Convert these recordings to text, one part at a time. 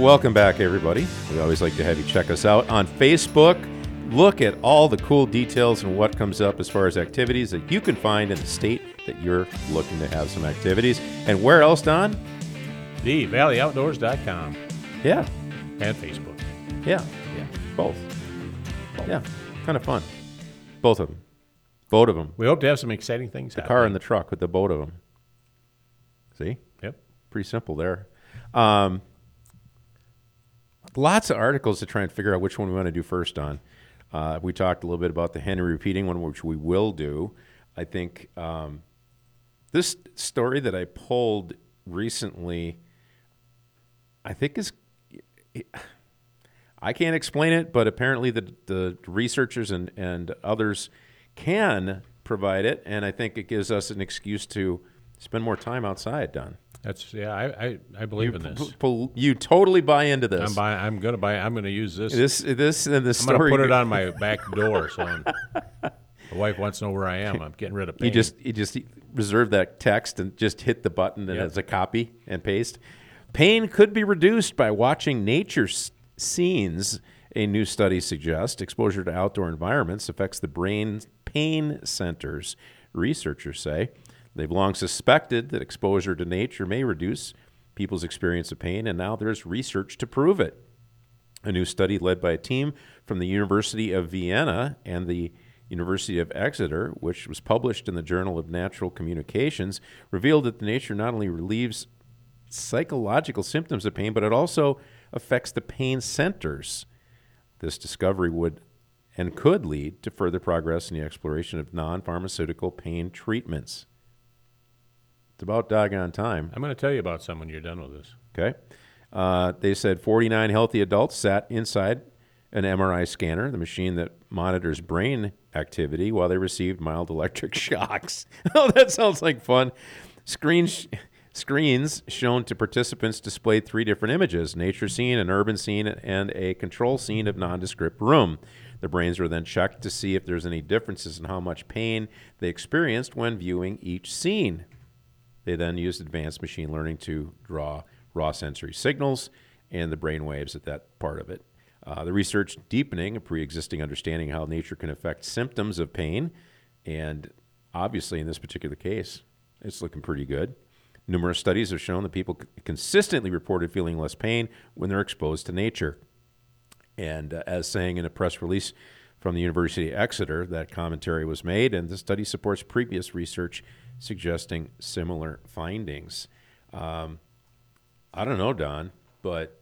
Welcome back, everybody. We always like to have you check us out on Facebook. Look at all the cool details and what comes up as far as activities that you can find in the state that you're looking to have some activities. And where else, Don? TheValleyOutdoors.com. Yeah. And Facebook. Yeah. Both. Yeah. Kind of fun. Both of them. Both of them. We hope to have some exciting things The car and the truck with the both of them. See? Yep. Pretty simple there. Lots of articles to try and figure out which one we want to do first, Don. We talked a little bit about the Henry repeating one, which we will do. I think this story that I pulled recently, I think is, I can't explain it, but apparently the researchers and others can provide it, and I think it gives us an excuse to spend more time outside, Don. I believe in this. You totally buy into this. I'm going to use this. This and the story. I'm going to put it on my back door, so the wife wants to know where I am. I'm getting rid of pain. You just reserve that text and just hit the button and it's a copy and paste. Pain could be reduced by watching nature scenes. A new study suggests exposure to outdoor environments affects the brain's pain centers. Researchers say they've long suspected that exposure to nature may reduce people's experience of pain, and now there's research to prove it. A new study led by a team from the University of Vienna and the University of Exeter, which was published in the Journal of Natural Communications, revealed that the nature not only relieves psychological symptoms of pain, but it also affects the pain centers. This discovery would and could lead to further progress in the exploration of non-pharmaceutical pain treatments. It's about doggone time. I'm going to tell you about some when you're done with this. Okay. They said 49 healthy adults sat inside an MRI scanner, the machine that monitors brain activity, while they received mild electric shocks. Oh, that sounds like fun. Screens shown to participants displayed 3 different images: nature scene, an urban scene, and a control scene of nondescript room. The brains were then checked to see if there's any differences in how much pain they experienced when viewing each scene. They then used advanced machine learning to draw raw sensory signals and the brain waves at that part of it. The research deepening a pre-existing understanding of how nature can affect symptoms of pain, and obviously in this particular case, it's looking pretty good. Numerous studies have shown that people consistently reported feeling less pain when they're exposed to nature. And as saying in a press release from the University of Exeter, that commentary was made, and the study supports previous research suggesting similar findings. I don't know, Don, but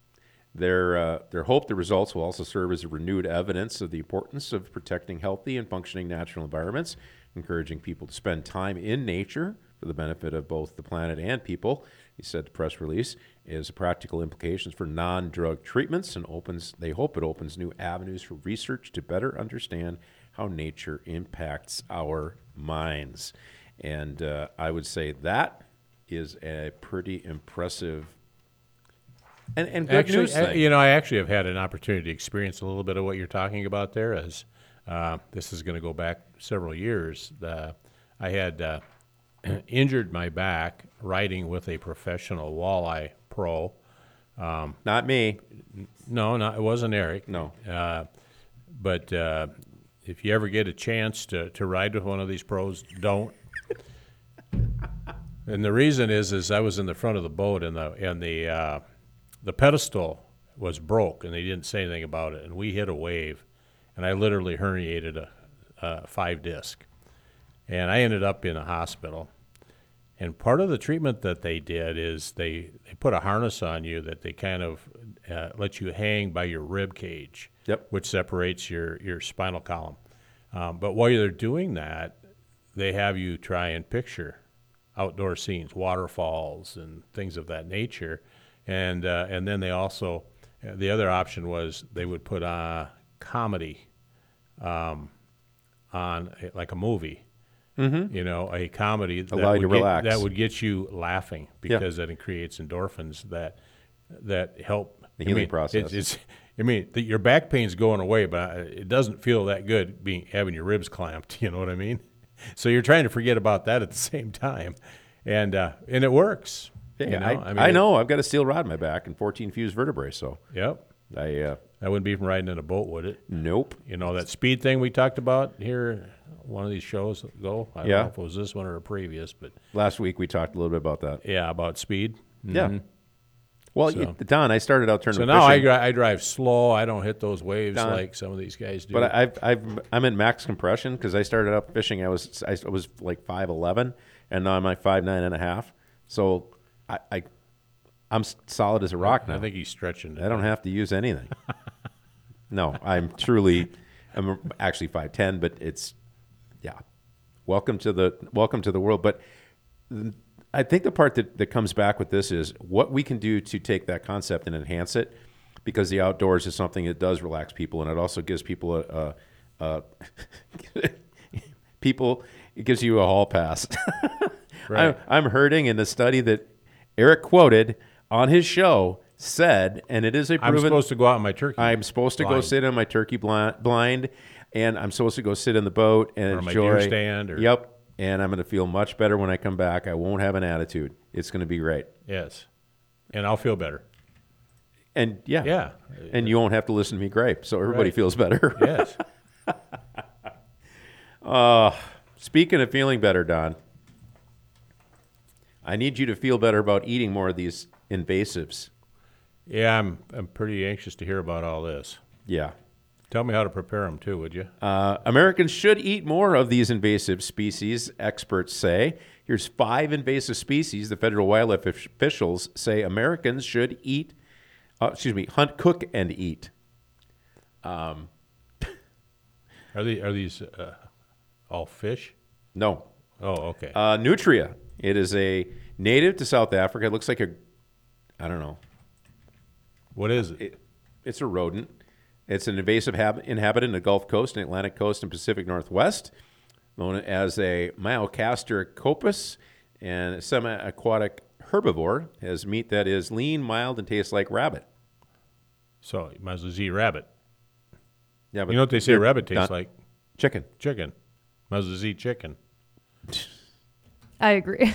their hope the results will also serve as a renewed evidence of the importance of protecting healthy and functioning natural environments, encouraging people to spend time in nature for the benefit of both the planet and people. He said the press release is practical implications for non-drug treatments, and they hope it opens new avenues for research to better understand how nature impacts our minds. And I would say that is a pretty impressive and good news thing. I actually have had an opportunity to experience a little bit of what you're talking about there. As this is going to go back several years. I had injured my back riding with a professional walleye pro. Not me. No, it wasn't Eric. No. But if you ever get a chance to ride with one of these pros, don't. And the reason is I was in the front of the boat, and the pedestal was broke, and they didn't say anything about it. And we hit a wave, and I literally herniated a 5-disc. And I ended up in a hospital. And part of the treatment that they did is they put a harness on you that they kind of let you hang by your rib cage, which separates your spinal column. But while they're doing that, they have you try and picture outdoor scenes, waterfalls and things of that nature. And then they also, the other option was they would put comedy on like a movie. Mm-hmm. A comedy that would get you laughing because that creates endorphins that help the healing process. Your back pain's going away, but it doesn't feel that good having your ribs clamped. You know what I mean? So you're trying to forget about that at the same time, and it works. Hey, You know? I know. I've got a steel rod in my back and 14 fused vertebrae, so Yep. I That wouldn't be from riding in a boat, would it? nope. You know, that speed thing we talked about here one of these shows ago? I don't Yeah. know if it was this one or a previous, but Last week we talked a little bit about that. yeah, about speed. Yeah. Well, So- Don, I started out So tournament now fishing, I drive slow. I don't hit those waves Don. like some of these guys do. but I'm at max compression because I started out fishing. I was like 5'11", and now I'm like 5'9.5". So I'm solid as a rock now. I think he's stretching it. I don't have to use anything. No, I'm actually 5'10", but it's, yeah. Welcome to the world. But I think the part that comes back with this is what we can do to take that concept and enhance it, because the outdoors is something that does relax people, and it also gives people it gives you a hall pass. Right. I'm hurting in the study that Eric quoted on his show said, and it is a I'm proven. supposed to go out in my turkey. I'm supposed to go blind. sit on my turkey blind, and I'm supposed to go sit in the boat and Or my enjoy. deer stand, or- Yep. And I'm going to feel much better when I come back. I won't have an attitude. It's going to be great. Yes. And I'll feel better. And yeah. Yeah. And you won't have to listen to me gripe, so everybody Right. feels better. Yes. Speaking of feeling better, Don, I need you to feel better about eating more of these invasives. Yeah, I'm pretty anxious to hear about all this. Yeah. Tell me how to prepare them too, would you? Americans should eat more of these invasive species, experts say. Here's 5 invasive species the federal wildlife officials say Americans should hunt, cook, and eat. Are these all fish? No. Oh, okay. Nutria. It is a native to South Africa. It looks like I don't know. What is it? It's a rodent. It's an invasive inhabitant in the Gulf Coast and Atlantic Coast and Pacific Northwest, known as a Myocastor copus, and a semi-aquatic herbivore. Has meat that is lean, mild, and tastes like rabbit. So you might as well eat rabbit. Yeah, but You know what they say they're rabbit tastes not- like? Chicken. Chicken. Might as well eat chicken. I agree.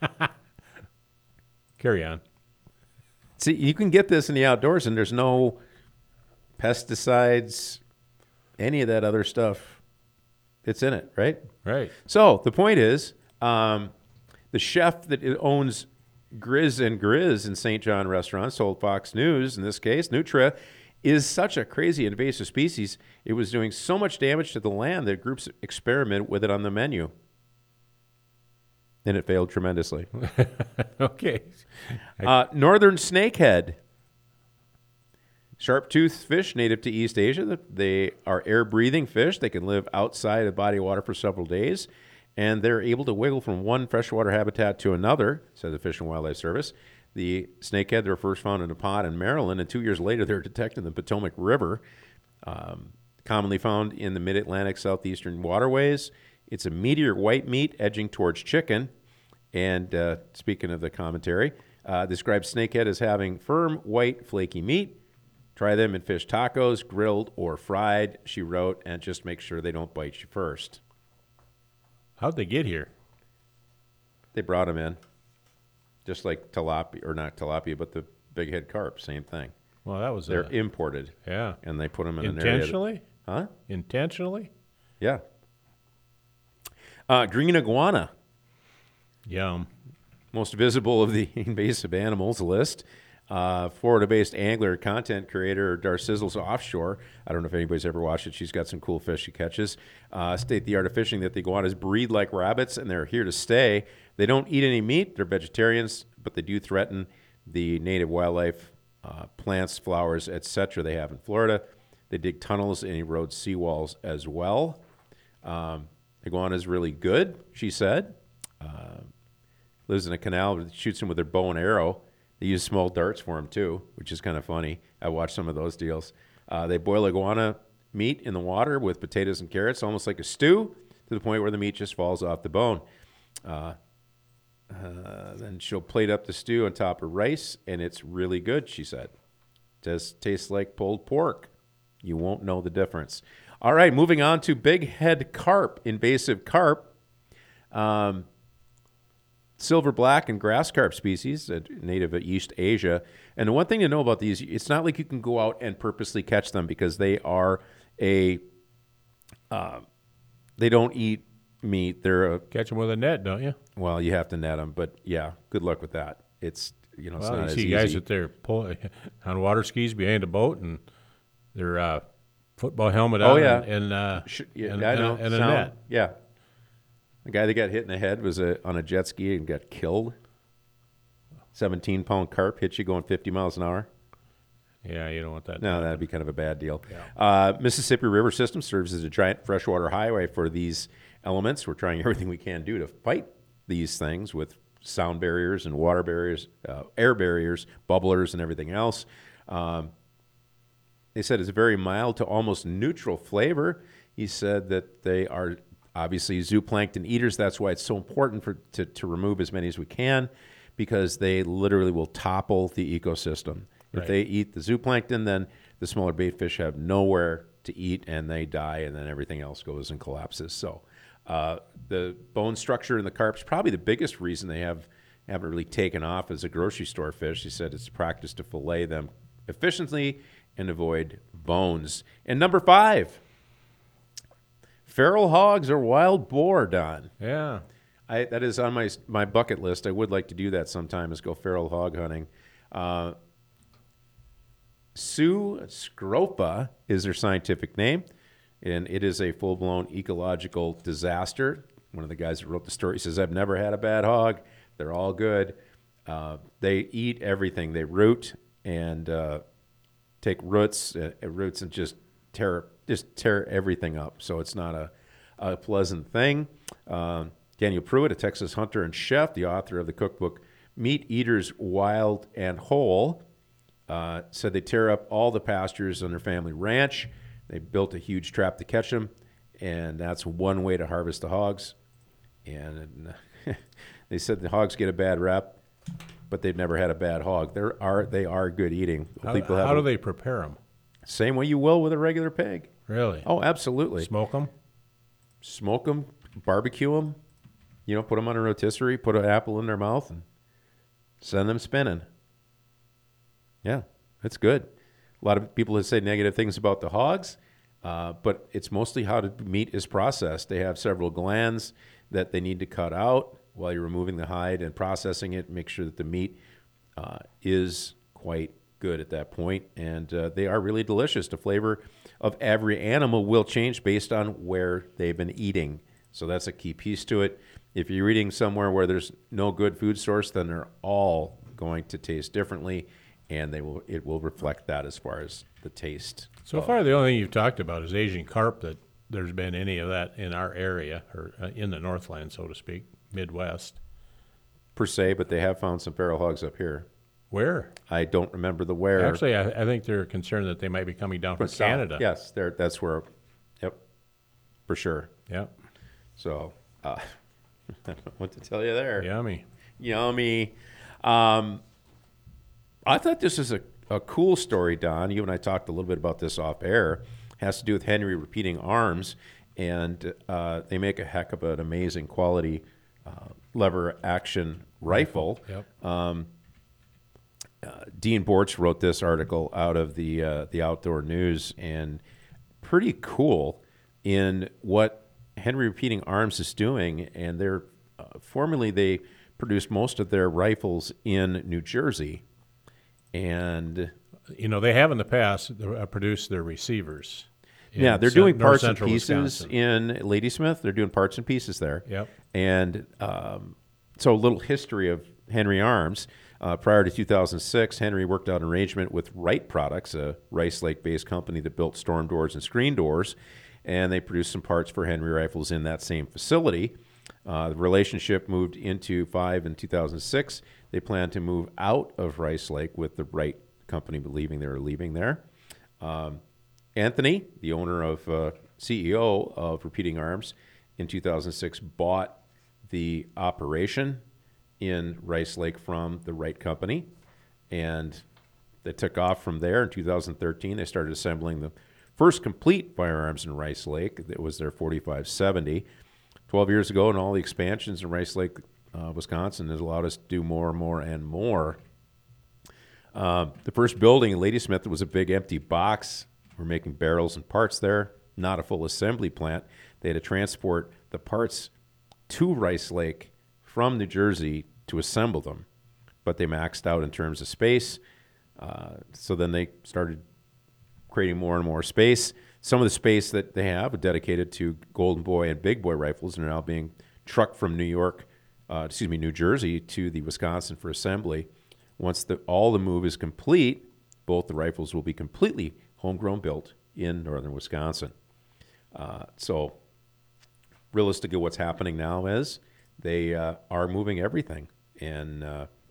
Carry on. See, you can get this in the outdoors, and there's no pesticides, any of that other stuff. It's in it, right? Right. So the point is, the chef that owns Grizz and Grizz in St. John restaurants told Fox News, in this case, Nutria is such a crazy invasive species, it was doing so much damage to the land that groups experimented with it on the menu. And it failed tremendously. Okay. Northern snakehead. Sharp-toothed fish native to East Asia. They are air-breathing fish. They can live outside a body of water for several days, and they're able to wiggle from one freshwater habitat to another, said the Fish and Wildlife Service. The snakehead, they were first found in a pond in Maryland, and 2 years later they're detected in the Potomac River, commonly found in the mid-Atlantic southeastern waterways. It's a meteor white meat edging towards chicken, and speaking of the commentary, describes snakehead as having firm, white, flaky meat. Try them in fish tacos, grilled or fried, she wrote, and just make sure they don't bite you first. How'd they get here? They brought them in, just like tilapia, or not tilapia, but the big head carp, same thing. Well, that was They're imported, yeah. and they put them in an area. Intentionally? Huh? Intentionally? Yeah. Green iguana, Yum. most visible of the invasive animals list. Florida-based angler, content creator Darcizzles Offshore. I don't know if anybody's ever watched it. She's got some cool fish she catches. State the art of fishing that the iguanas breed like rabbits, and they're here to stay. They don't eat any meat. They're vegetarians, but they do threaten the native wildlife, plants, flowers, etc. they have in Florida. They dig tunnels and erode seawalls as well. Iguana's really good, she said. Lives in a canal, shoots them with their bow and arrow. They use small darts for them, too, which is kind of funny. I watched some of those deals. They boil iguana meat in the water with potatoes and carrots, almost like a stew, to the point where the meat just falls off the bone. Then she'll plate up the stew on top of rice, and it's really good, she said. Just tastes like pulled pork. You won't know the difference. All right, moving on to big head carp, invasive carp. silver black and grass carp species, native of East Asia. And the one thing to know about these, it's not like you can go out and purposely catch them because they are they don't eat meat. They're Catch them with a net, don't you? well, you have to net them, but yeah, good luck with that. It's it's Well, not you as see easy. guys that they're pulling on water skis behind a boat and their football helmet Oh, on yeah. and Yeah, and, I know. and a Sound- net. Yeah, the guy that got hit in the head was on a jet ski and got killed. 17-pound carp hit you going 50 miles an hour. Yeah, you don't want that. No, that'd be kind of a bad deal. Yeah. Mississippi River System serves as a giant freshwater highway for these elements. We're trying everything we can do to fight these things with sound barriers and water barriers, air barriers, bubblers, and everything else. They said it's a very mild to almost neutral flavor. He said that they are obviously zooplankton eaters. That's why it's so important to remove as many as we can, because they literally will topple the ecosystem. If Right. they eat the zooplankton, then the smaller bait fish have nowhere to eat and they die, and then everything else goes and collapses. So the bone structure in the carp is probably the biggest reason they haven't really taken off as a grocery store fish. He said it's a practice to fillet them efficiently and avoid bones. And number 5, feral hogs or wild boar, Don. Yeah. That is on my bucket list. I would like to do that sometime, is go feral hog hunting. Sue scropa is their scientific name, and it is a full-blown ecological disaster. One of the guys that wrote the story says, I've never had a bad hog. They're all good. They eat everything. They root and take roots and just tear everything up. So it's not a pleasant thing. Daniel Pruitt, a Texas hunter and chef, the author of the cookbook Meat Eaters Wild and Whole, said they tear up all the pastures on their family ranch. They built a huge trap to catch them, and that's one way to harvest the hogs. And they said the hogs get a bad rep, but they've never had a bad hog. They are good eating. How do they prepare them? Same way you will with a regular pig. Really? Oh, absolutely. Smoke them? Smoke them, barbecue them. Put them on a rotisserie, put an apple in their mouth, and send them spinning. Yeah, it's good. A lot of people have said negative things about the hogs, but it's mostly how the meat is processed. They have several glands that they need to cut out while you're removing the hide and processing it. Make sure that the meat is quite good at that point, and they are really delicious. The flavor of every animal will change based on where they've been eating, so that's a key piece to it. If you're eating somewhere where there's no good food source, then they're all going to taste differently, and it will reflect that as far as the taste. So far, the only thing you've talked about is Asian carp, that there's been any of that in our area, or in the Northland, so to speak, Midwest. Per se, but they have found some feral hogs up here. Where? I don't remember the where. Actually, I think they're concerned that they might be coming down from South. Canada. Yes, that's where. Yep, for sure. Yep. So, I don't know what to tell you there. Yummy. Yummy. I thought this is a cool story, Don. You and I talked a little bit about this off air. It has to do with Henry Repeating Arms, and they make a heck of an amazing quality lever action rifle. Yep. Dean Bortz wrote this article out of the Outdoor News, and pretty cool in what Henry Repeating Arms is doing. And they're formerly they produced most of their rifles in New Jersey, and They have in the past produced their receivers. yeah, they're doing North parts and Central pieces Wisconsin. in Ladysmith. They're doing parts and pieces there. Yep. And so a little history of Henry Arms. Prior to 2006, Henry worked out an arrangement with Wright Products, a Rice Lake-based company that built storm doors and screen doors, and they produced some parts for Henry rifles in that same facility. The relationship moved into 5 in 2006. They plan to move out of Rice Lake with the Wright company believing they were leaving there. Anthony, the owner of CEO of Repeating Arms, in 2006 bought the operation in Rice Lake from the Wright company, and they took off from there. In 2013, they started assembling the first complete firearms in Rice Lake. It was their 4570. 12 years ago, and all the expansions in Rice Lake Wisconsin has allowed us to do more and more and more. The first building in Ladysmith was a big empty box. We're making barrels and parts there, not a full assembly plant. They had to transport the parts to Rice Lake from New Jersey to assemble them, but they maxed out in terms of space. So then they started creating more and more space. Some of the space that they have are dedicated to Golden Boy and Big Boy rifles and are now being trucked from New Jersey to the Wisconsin for assembly. Once all the move is complete, both the rifles will be completely homegrown built in northern Wisconsin. So realistically, what's happening now is they are moving everything. And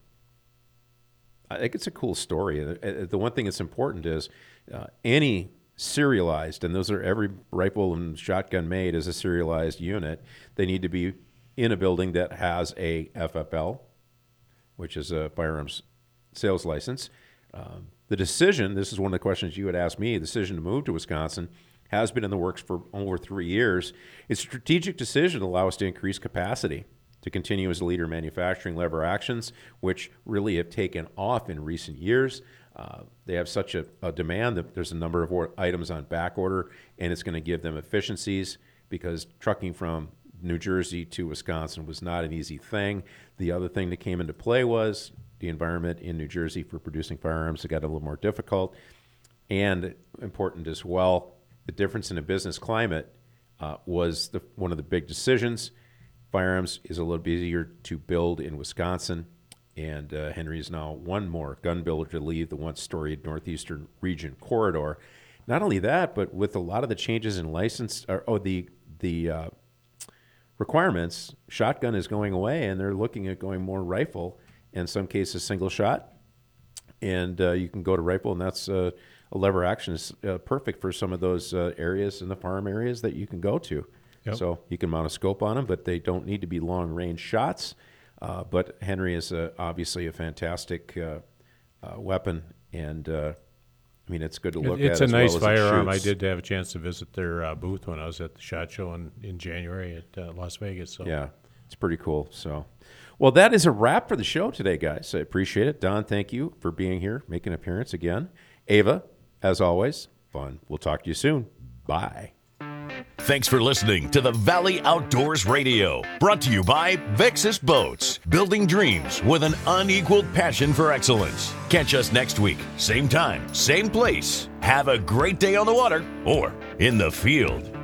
I think it's a cool story. The one thing that's important is any serialized, and those are every rifle and shotgun made is a serialized unit, they need to be in a building that has a FFL, which is a firearms sales license. The decision, this is one of the questions you had asked me, the decision to move to Wisconsin has been in the works for over 3 years. It's a strategic decision to allow us to increase capacity, to continue as a leader in manufacturing lever actions, which really have taken off in recent years. They have such a demand that there's a number of items on back order, and it's going to give them efficiencies because trucking from New Jersey to Wisconsin was not an easy thing. The other thing that came into play was the environment in New Jersey for producing firearms. It got a little more difficult. And important as well, the difference in a business climate was one of the big decisions. Firearms is a little bit easier to build in Wisconsin, and Henry is now one more gun builder to leave the once storied northeastern region corridor. Not only that, but with a lot of the changes in the requirements, shotgun is going away, and they're looking at going more rifle, in some cases single shot. And you can go to rifle, and that's a lever action is perfect for some of those areas in the farm areas that you can go to. Yep. So you can mount a scope on them, but they don't need to be long-range shots. But Henry is obviously a fantastic weapon, and it's good to look at. It's a nice firearm. I did have a chance to visit their booth when I was at the SHOT Show in January at Las Vegas. So. Yeah, it's pretty cool. So, well, that is a wrap for the show today, guys. I appreciate it. Don, thank you for being here, making an appearance again. Ava, as always, fun. We'll talk to you soon. Bye. Thanks for listening to the Valley Outdoors Radio, brought to you by Vexus Boats, building dreams with an unequaled passion for excellence. Catch us next week, same time, same place. Have a great day on the water or in the field.